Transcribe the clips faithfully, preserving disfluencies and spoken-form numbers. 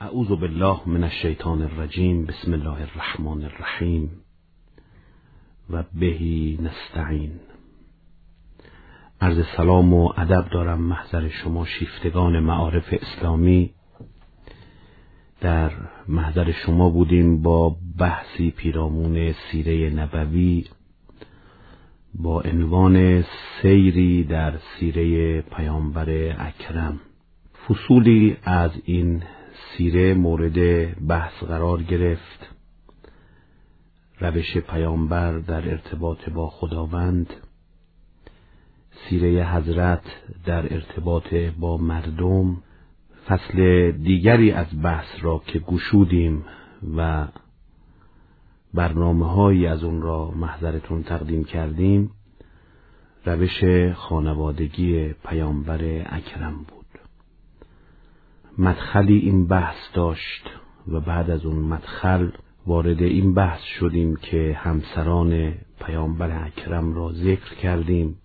اعوذ بالله من الشیطان الرجیم. بسم الله الرحمن الرحیم و بهی نستعین. عرض سلام و ادب دارم محضر شما شیفتگان معارف اسلامی. در محضر شما بودیم با بحثی پیرامون سیره نبوی با عنوان سیری در سیره پیامبر اکرم. فصولی از این سیره مورد بحث قرار گرفت: روش پیامبر در ارتباط با خداوند، سیره حضرت در ارتباط با مردم. فصل دیگری از بحث را که گشودیم و برنامه‌هایی از اون را محضرتون تقدیم کردیم، روش خانوادگی پیامبر اکرم بود. مدخلی این بحث داشت و بعد از اون مدخل وارد این بحث شدیم که همسران پیامبر اکرم را ذکر کردیم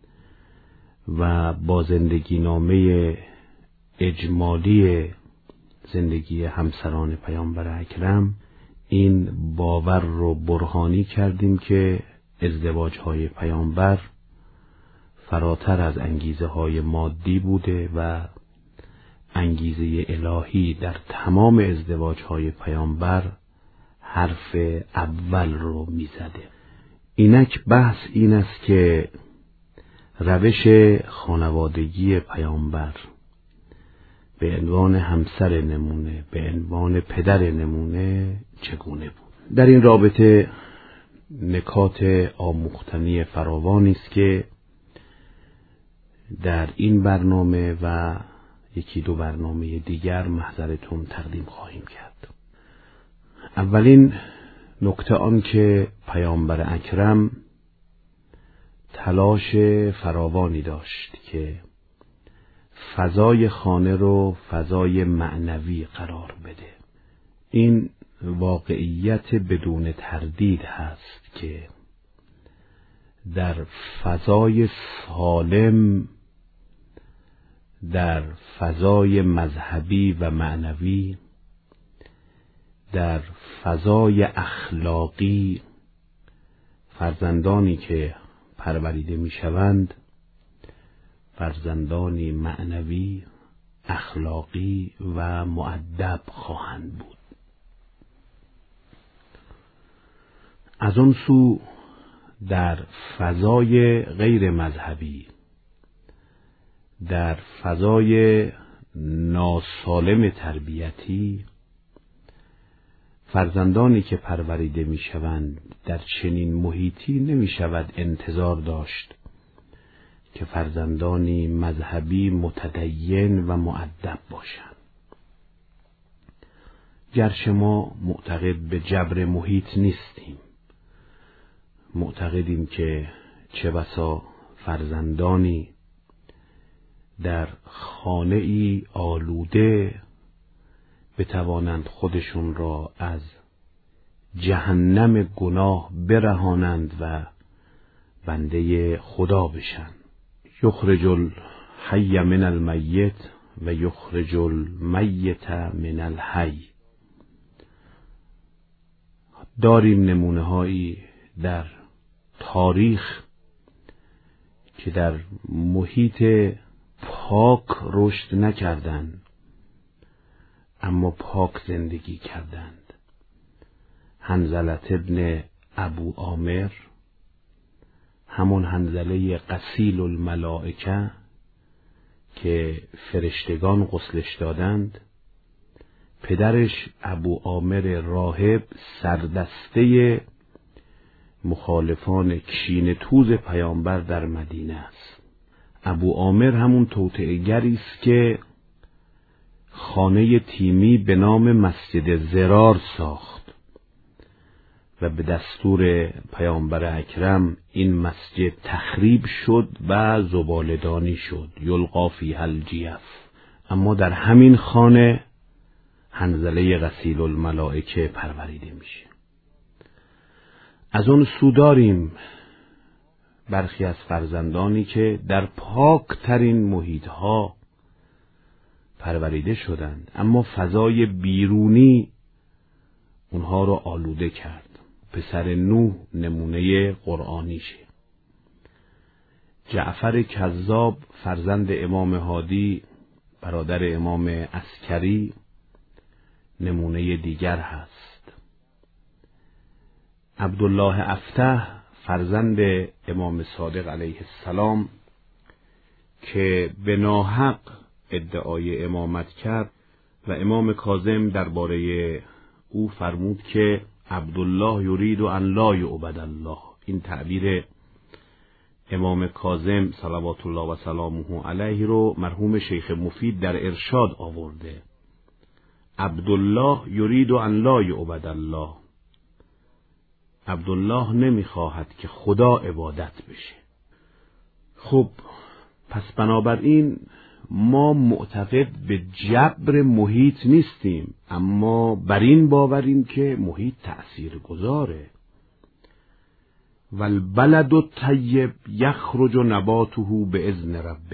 و با زندگی نامه اجمالی زندگی همسران پیامبر اکرم این باور رو برهانی کردیم که ازدواج‌های پیامبر فراتر از انگیزه های مادی بوده و انگیزه الهی در تمام ازدواج‌های پیامبر حرف اول رو میزده. اینک بحث این است که روش خانوادگی پیامبر به عنوان همسر نمونه، به عنوان پدر نمونه چگونه بود. در این رابطه نکات آموختنی فراوانی است که در این برنامه و یکی دو برنامه دیگر محضرتون تقدیم خواهیم کرد. اولین نکته آن که پیامبر اکرم تلاش فراوانی داشت که فضای خانه رو فضای معنوی قرار بده. این واقعیت بدون تردید هست که در فضای سالم، در فضای مذهبی و معنوی، در فضای اخلاقی، فرزندانی که پروریده میشوند فرزندانی معنوی، اخلاقی و مؤدب خواهند بود. از اون سو در فضای غیر مذهبی، در فضای ناسالم تربیتی، فرزندانی که پروریده می شوند در چنین محیطی نمی شود انتظار داشت که فرزندانی مذهبی متدین و مؤدب باشند. گرچه ما معتقد به جبر محیط نیستیم، معتقدیم که چه بسا فرزندانی در خانه ای آلوده بتوانند خودشون را از جهنم گناه برهانند و بنده خدا بشن. یخرج الحی من المیت و یخرج المیت من الحی. داریم نمونه هایی در تاریخ که در محیط پاک رشد نکردند اما پاک زندگی کردند. حنظله ابن ابو عامر، همون حنظله غسیل الملائکه که فرشتگان غسلش دادند، پدرش ابو عامر راهب سردسته مخالفان کشین توز پیامبر در مدینه است. ابو عامر همون توطئه‌گری است که خانه تیمی به نام مسجد زرار ساخت و به دستور پیامبر اکرم این مسجد تخریب شد و زباله‌دانی شد، یلقا فیها الجیف. اما در همین خانه حنظله غسیل الملائکه پروریده میشه. از اون سو داریم برخی از فرزندانی که در پاک ترین محیط ها پروریده شدند، اما فضای بیرونی اونها رو آلوده کرد. پسر نوح نمونه قرآنیشه. جعفر کذاب فرزند امام هادی برادر امام عسکری نمونه دیگر هست. عبدالله افتح فرزند امام صادق علیه السلام که به ناحق ادعای امامت کرد و امام کاظم درباره او فرمود که عبدالله یرید ان لا یعبد الله. این تعبیر امام کاظم صلوات الله و سلامه علیه رو مرحوم شیخ مفید در ارشاد آورده. عبدالله یرید ان لا یعبد الله. عبدالله نمیخواهد که خدا عبادت بشه. خب پس بنابراین ما معتقد به جبر محیط نیستیم، اما بر این باوریم که محیط تأثیر گذاره. والبلد الطیب یخرج نباته باذن ربه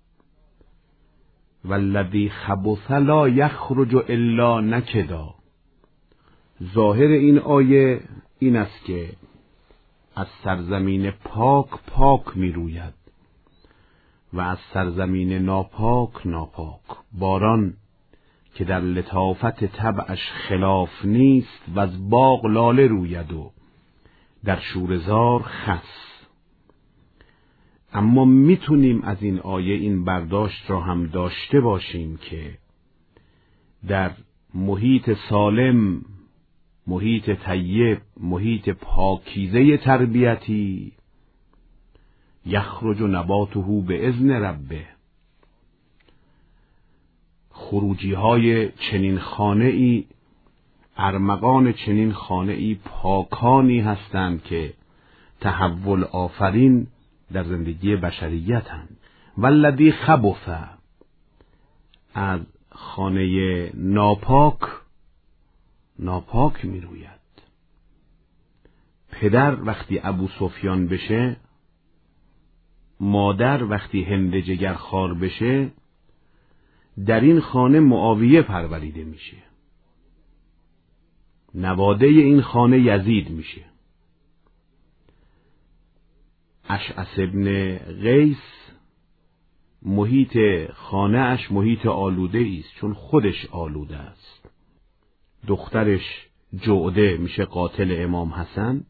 والذی خبث لا یخرج الا نکدا. ظاهر این آیه این است که از سرزمین پاک پاک می روید و از سرزمین ناپاک ناپاک. باران که در لطافت طبعش خلاف نیست و از باغ لاله روید و در شورزار خس. اما میتونیم از این آیه این برداشت را هم داشته باشیم که در محیط سالم، محیط طیب، محیط پاکیزه تربیتی یخرج نباته باذن ربه. خروجی های چنین خانه ای، ارمغان چنین خانه ای پاکانی هستند که تحول آفرین در زندگی بشریت هستند. والذی خبث، از خانه ناپاک ناپاک می روید. پدر وقتی ابو سفیان بشه، مادر وقتی هند جگرخوار بشه، در این خانه معاویه پروریده میشه. نواده این خانه یزید میشه. اشعث ابن قیس محیط خانه اش محیط آلوده است، چون خودش آلوده است. دخترش جعده میشه قاتل امام حسن،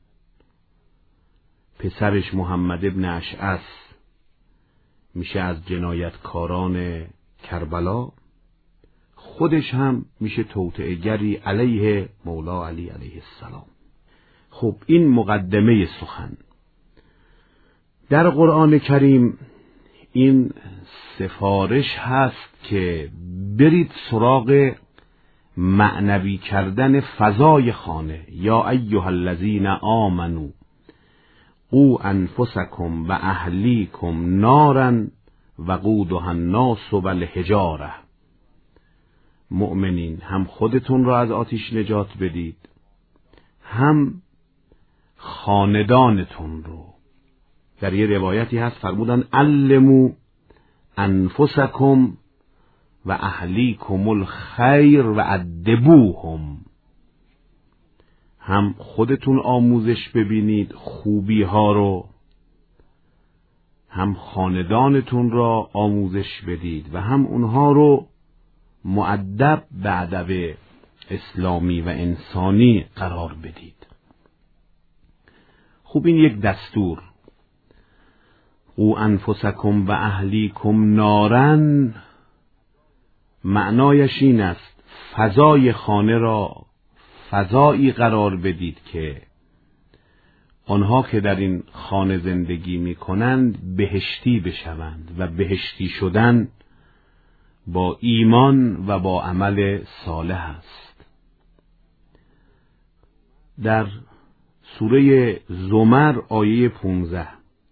پسرش محمد ابن اشعث میشه از جنایتکاران کربلا، خودش هم میشه توطئه‌گری علیه مولا علی علیه السلام. خب این مقدمه سخن. در قرآن کریم این سفارش هست که برید سراغ معنوی کردن فضای خانه. یا ایها الذین آمنوا قوا انفسکم و اهلیکم نارا وقودها الناس والحجاره. مؤمنین، هم خودتون را از آتش نجات بدید، هم خاندانتون رو. در یه روایتی هست فرمودن علموا انفسکم و اهلیکم الخیر و ادبوهم. هم خودتون آموزش ببینید خوبی ها رو، هم خاندانتون را آموزش بدید و هم اونها رو مؤدب به ادب اسلامی و انسانی قرار بدید. خوب این یک دستور. قوا انفسکم و اهلیکم نارن معنایش این است فضای خانه را فضایی قرار بدید که آنها که در این خانه زندگی می کنند بهشتی بشوند و بهشتی شدن با ایمان و با عمل صالح است. در سوره زمر آیه پانزده،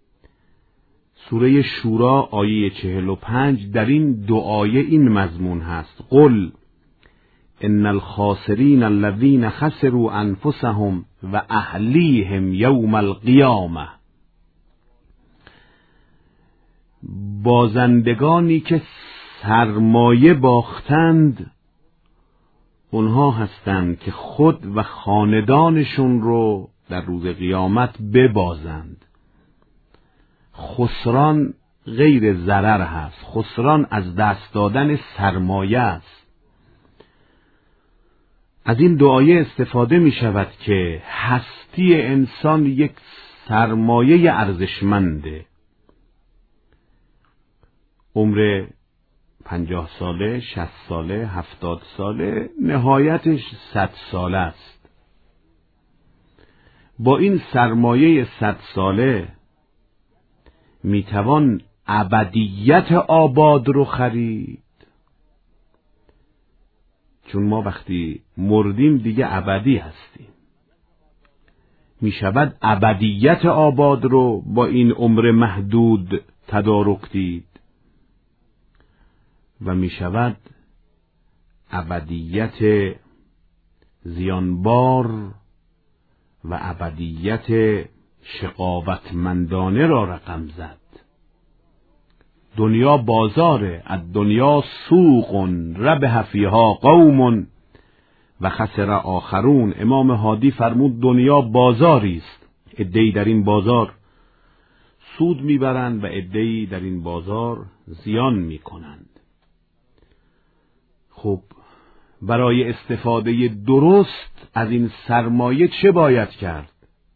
سوره شورا آیه چهل و پنج در این دو آیه این مضمون هست: قل ان الخاسرین الذین خسروا انفسهم و اهلیهم یوم القیامه. بازندگانی که سرمایه باختند اونها هستند که خود و خاندانشون رو در روز قیامت ببازند. خسران غیر ضرر هست، خسران از دست دادن سرمایه است. از این دعایه استفاده می شود که هستی انسان یک سرمایه ارزشمنده. عمر پنجاه ساله، شصت ساله، هفتاد ساله، نهایتش صد ساله است. با این سرمایه صد ساله می توان ابدیت آباد رو خرید، چون ما وقتی مردیم دیگه ابدی هستیم. می شود ابدیت آباد رو با این عمر محدود تدارک دید و می شود ابدیت زیانبار و ابدیت شقاوتمندانه را رقم زد. دنیا بازاره، الدنیا سوق ربح فیها قوم و خسر آخرون. امام هادی فرمود دنیا بازاری است، عده‌ای در این بازار سود میبرند و عده‌ای در این بازار زیان میکنند. خب برای استفاده درست از این سرمایه چه باید کرد؟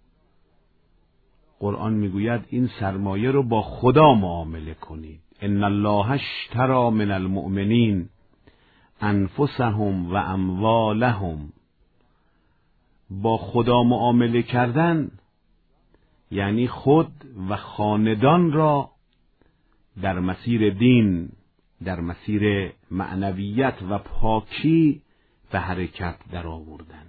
قرآن میگوید این سرمایه رو با خدا معامله کنید. ان الله اشتری من المؤمنین انفسهم و اموالهم. با خدا معامله کردن یعنی خود و خاندان را در مسیر دین، در مسیر معنویت و پاکی به حرکت در آوردن.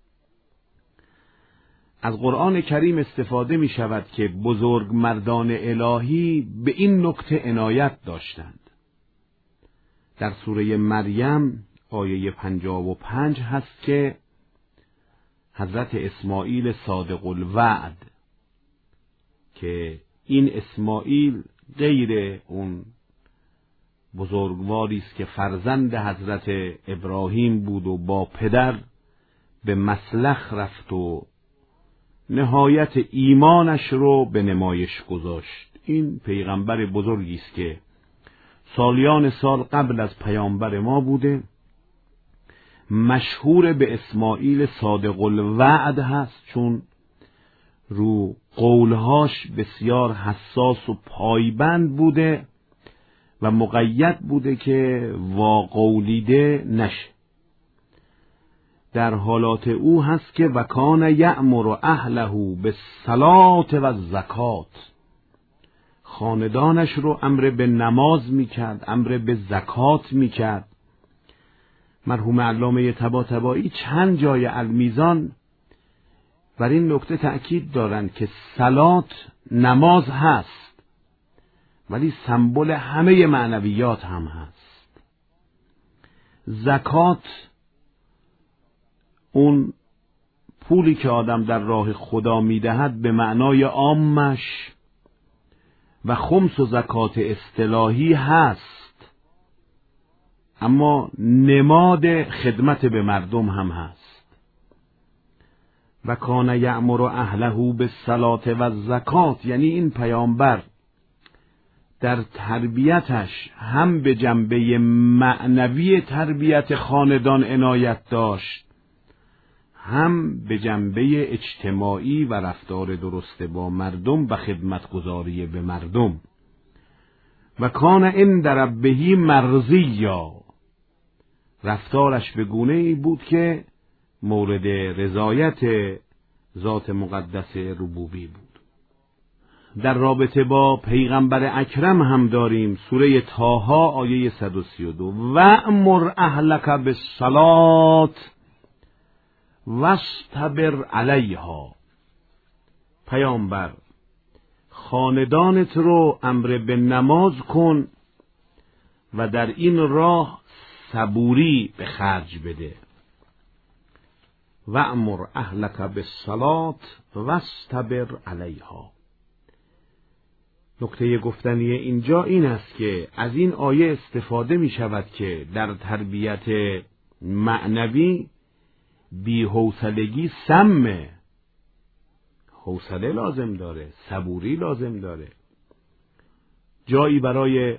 از قرآن کریم استفاده می شود که بزرگ مردان الهی به این نکته عنایت داشتند. در سوره مریم آیه پنجاه و پنج هست که حضرت اسماعیل صادق الوعد، که این اسماعیل غیر اون بزرگواری است که فرزند حضرت ابراهیم بود و با پدر به مسلخ رفت و نهایت ایمانش رو به نمایش گذاشت. این پیغمبر بزرگی است که سالیان سال قبل از پیامبر ما بوده، مشهور به اسماعیل صادق الوعد هست، چون رو قولهاش بسیار حساس و پایبند بوده و مقید بوده که واقولیده نشه. در حالات او هست که وکان یأمر اهله بالصلاة و الزکات، خاندانش رو امر به نماز میکرد، امر به زکات میکرد. مرحوم علامه طباطبایی چند جای المیزان بر این نکته تأکید دارند که صلات نماز هست ولی سمبل همه معنویات هم هست. زکات اون پولی که آدم در راه خدا میدهد به معنای عامش و خمس و زکات اصطلاحی هست، اما نماد خدمت به مردم هم هست. و کان یأمر اهله بالصلاة و الزکات، یعنی این پیامبر در تربیتش هم به جنبه معنوی تربیت خاندان عنایت داشت، هم به جنبه اجتماعی و رفتار درست با مردم و خدمتگزاری به مردم. و کان عند ربه مرضیا، رفتارش به گونه ای بود که مورد رضایت ذات مقدس ربوبی بود. در رابطه با پیغمبر اکرم هم داریم سوره طه آیه صد و سی و دو وأمر اهلک بالصلاة واصطبر علیها. پیامبر خاندانت رو امر به نماز کن و در این راه صبوری به خرج بده. وأمر اهلک بالصلاة واصطبر علیها. نکته گفتنی اینجا این است که از این آیه استفاده می شود که در تربیت معنوی بی حوصلگی سمه. حوصله لازم داره، صبوری لازم داره. جایی برای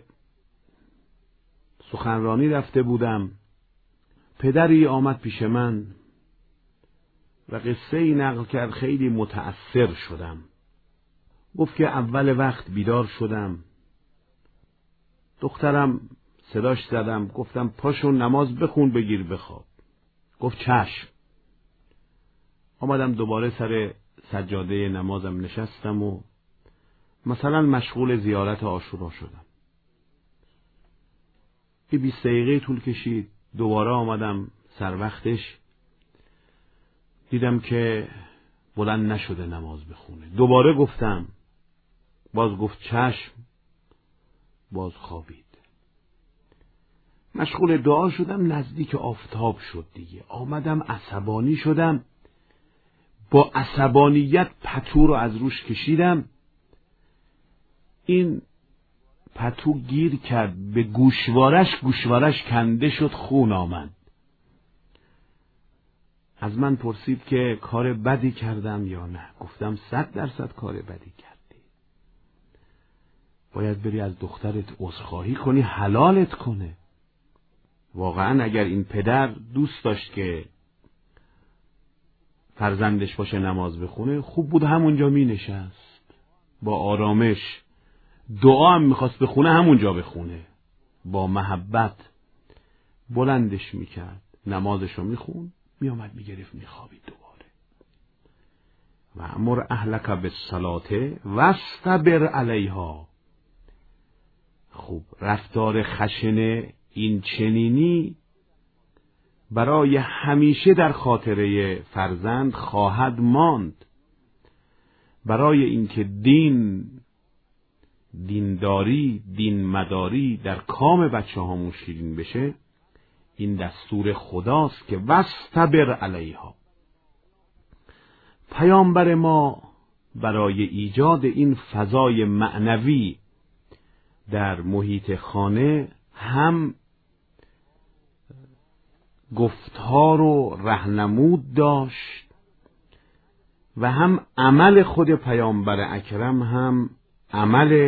سخنرانی رفته بودم، پدری آمد پیش من و قصه ای نقل کرد، خیلی متأثر شدم. گفت که اول وقت بیدار شدم، دخترم صداش زدم، گفتم پاشو نماز بخون بگیر بخواب. گفت چشم. آمدم دوباره سر سجاده نمازم نشستم و مثلا مشغول زیارت عاشورا شدم. یه بیست دقیقه طول کشید، دوباره آمدم سر وقتش، دیدم که بلند نشده نماز بخونه. دوباره گفتم، باز گفت چشم، باز خوابید. مشغول دعا شدم، نزدیک آفتاب شد دیگه. آمدم عصبانی شدم، با عصبانیت پتو رو از روش کشیدم. این پتو گیر کرد به گوشوارش، گوشوارش کنده شد، خون آمد. از من پرسید که کار بدی کردم یا نه. گفتم صد درصد کار بدی کردی. باید بری از دخترت عذرخواهی کنی، حلالت کنه. واقعا اگر این پدر دوست داشت که فرزندش باشه نماز بخونه، خوب بود همونجا می نشست با آرامش. دعا هم میخواست بخونه، همونجا بخونه با محبت. بلندش میکرد، نمازشو میخون، میامد میگرفت میخوابید دوباره. و امر اهلک بالصلاة واصطبر علیها. خوب، رفتار خشن این چنینی برای همیشه در خاطره فرزند خواهد ماند. برای اینکه دین دینداری، دین مداری در کام بچه هامون شیرین بشه، این دستور خداست که واصطبر علیها. پیامبر ما برای ایجاد این فضای معنوی در محیط خانه هم گفتار و راهنمود داشت و هم عمل خود پیامبر اکرم هم عمل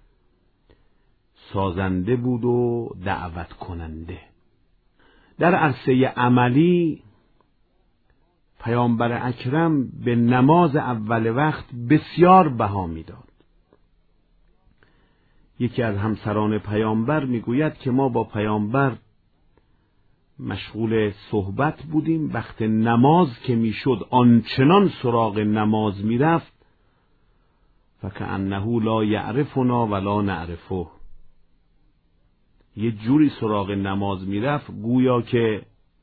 سازنده بود و دعوت کننده. در عرصه عملی پیامبر اکرم به نماز اول وقت بسیار بها میداد. یکی از همسران پیامبر میگوید که ما با پیامبر مشغول صحبت بودیم، وقت نماز که میشد آنچنان سراغ نماز میرفت فکأنه لا یعرفنا ولا نعرفه. یه جوری سراغ نماز میرفت گویا که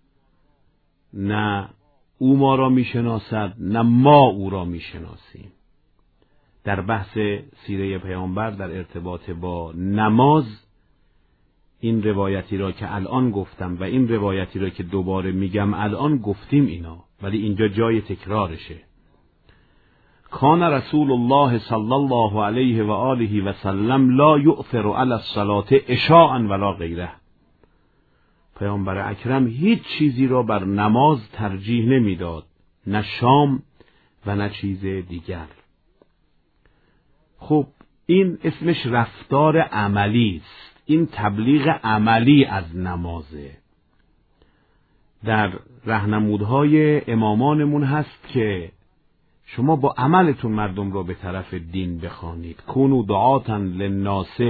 نه او ما را میشناسد نه ما او را میشناسیم. در بحث سیره پیامبر در ارتباط با نماز این روایتی را که الان گفتم و این روایتی را که دوباره میگم الان گفتیم اینا، ولی اینجا جای تکرارشه. کان رسول الله صلی الله علیه و آله و سلم لا یؤثر علی الصلاة عشاء ولا غیره. پیامبر اکرم هیچ چیزی را بر نماز ترجیح نمیداد، نه شام و نه چیز دیگر. خب این اسمش رفتار عملی است. این تبلیغ عملی از نمازه. در راهنمودهای امامانمون هست که شما با عملتون مردم را به طرف دین بخوانید. کونوا دعاة للناس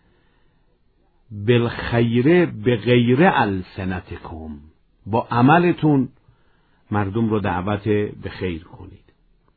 بالخیر بغیر السنتکم. با عملتون مردم را دعوت به خیر کنید.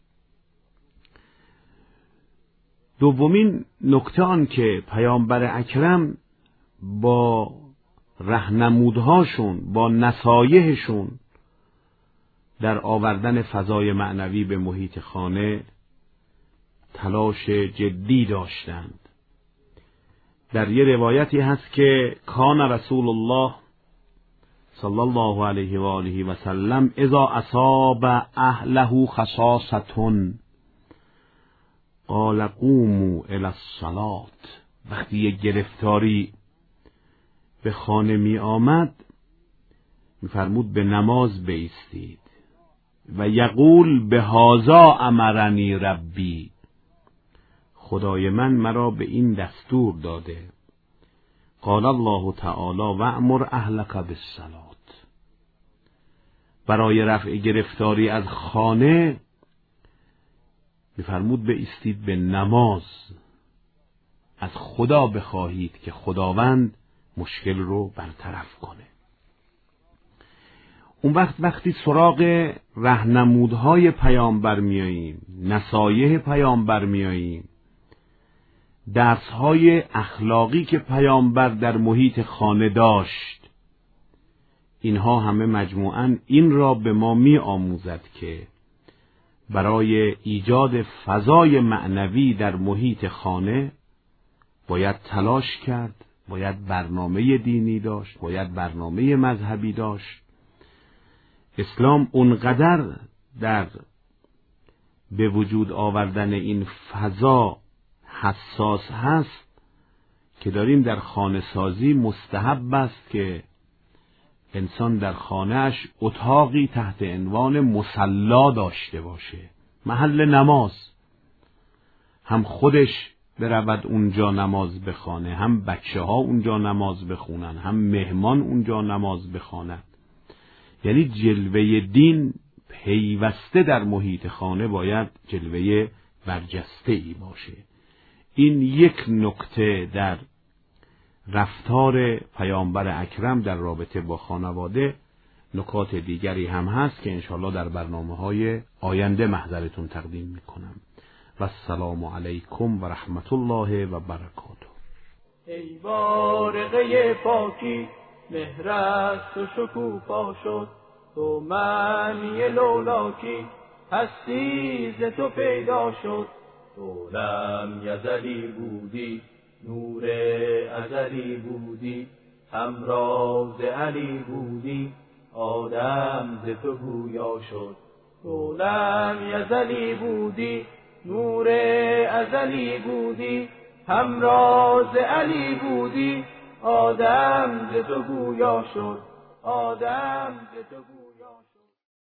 دومین نکته آن که پیامبر اکرم با راهنمودهاشون، با نصایحشون در آوردن فضای معنوی به محیط خانه تلاش جدی داشتند. در یه روایتی هست که کان رسول الله صلی الله علیه و آله و سلم اذا اصاب اهله خصاصة قال قوموا الی الصلاة، وقتی یک گرفتاری به خانه می آمد می‌فرمود به نماز بایستید. و یقول به هذا امرنی ربی، خدای من مرا به این دستور داده. قال الله تعالی و امر اهلک بالصلاة، برای رفع گرفتاری از خانه می‌فرمود بایستید به نماز، از خدا بخواهید که خداوند مشکل رو برطرف کنه. اون وقت وقتی سراغ راهنمودهای پیامبر میاییم، نصایح پیامبر میاییم، درسهای اخلاقی که پیامبر در محیط خانه داشت، اینها همه مجموعاً این را به ما می آموزد که برای ایجاد فضای معنوی در محیط خانه باید تلاش کرد، باید برنامه دینی داشت، باید برنامه مذهبی داشت. اسلام اونقدر در به وجود آوردن این فضا حساس هست که داریم در خانه سازی مستحب است که انسان در خانه‌اش اتاقی تحت عنوان مصلا داشته باشه، محل نماز، هم خودش برود اونجا نماز بخونه، هم بچه ها اونجا نماز بخونن، هم مهمان اونجا نماز بخواند. یعنی جلوه دین پیوسته در محیط خانه باید جلوه برجسته ای باشه. این یک نکته در رفتار پیامبر اکرم در رابطه با خانواده. نکات دیگری هم هست که انشالله در برنامه‌های آینده محضرتون تقدیم میکنم. و السلام علیکم و رحمت الله و برکاته. ای بارقه پاکی مهرت و شکوفا شد، تو معنی لولاکی هستی ز تو پیدا شد. تو لم یزلی بودی، نور ازلی بودی، همراز علی بودی، آدم ز تو گویا شد. تو لم یزلی بودی، نور ازلی بودی، همراز علی بودی، آدم ز تو گویا شد. آدم ز تو گویا